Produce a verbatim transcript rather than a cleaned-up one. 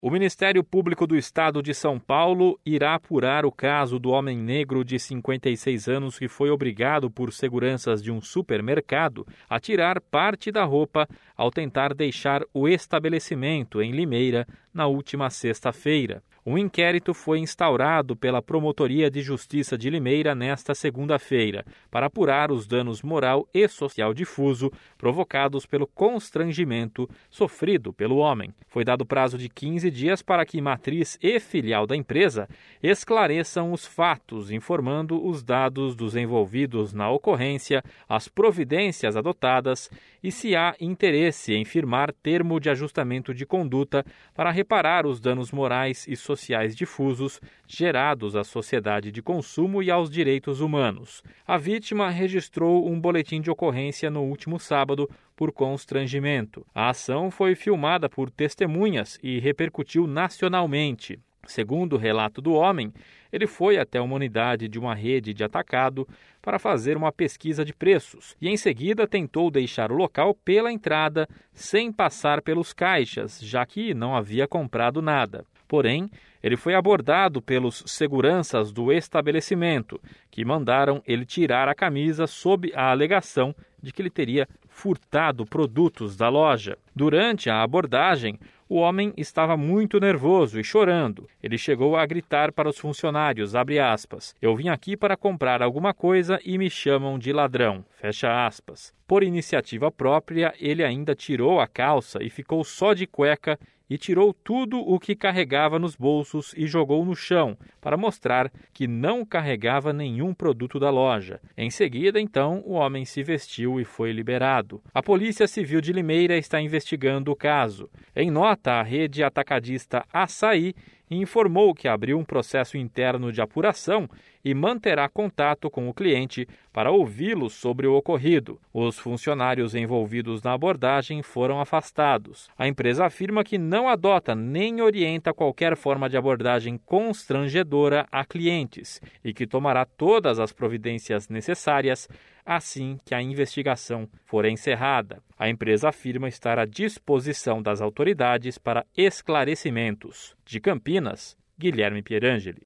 O Ministério Público do Estado de São Paulo irá apurar o caso do homem negro de cinquenta e seis anos que foi obrigado por seguranças de um supermercado a tirar parte da roupa ao tentar deixar o estabelecimento em Limeira na última sexta-feira. Um inquérito foi instaurado pela Promotoria de Justiça de Limeira nesta segunda-feira para apurar os danos moral e social difuso provocados pelo constrangimento sofrido pelo homem. Foi dado prazo de quinze dias para que matriz e filial da empresa esclareçam os fatos, informando os dados dos envolvidos na ocorrência, as providências adotadas e se há interesse em firmar termo de ajustamento de conduta para reparar os danos morais e sociais difusos gerados à sociedade de consumo e aos direitos humanos. A vítima registrou um boletim de ocorrência no último sábado por constrangimento. A ação foi filmada por testemunhas e repercutiu nacionalmente. Segundo o relato do homem, ele foi até uma unidade de uma rede de atacado para fazer uma pesquisa de preços e, em seguida, tentou deixar o local pela entrada sem passar pelos caixas, já que não havia comprado nada. Porém, ele foi abordado pelos seguranças do estabelecimento, que mandaram ele tirar a camisa sob a alegação de que ele teria furtado produtos da loja. Durante a abordagem, o homem estava muito nervoso e chorando. Ele chegou a gritar para os funcionários, abre aspas, "Eu vim aqui para comprar alguma coisa e me chamam de ladrão", fecha aspas. Por iniciativa própria, ele ainda tirou a calça e ficou só de cueca e tirou tudo o que carregava nos bolsos e jogou no chão, para mostrar que não carregava nenhum produto da loja. Em seguida, então, o homem se vestiu e foi liberado. A Polícia Civil de Limeira está investigando o caso. Em nota, a rede atacadista Açaí informou que abriu um processo interno de apuração e manterá contato com o cliente para ouvi-lo sobre o ocorrido. Os funcionários envolvidos na abordagem foram afastados. A empresa afirma que não adota nem orienta qualquer forma de abordagem constrangedora a clientes e que tomará todas as providências necessárias assim que a investigação for encerrada. A empresa afirma estar à disposição das autoridades para esclarecimentos. De Campinas, Guilherme Pierangeli.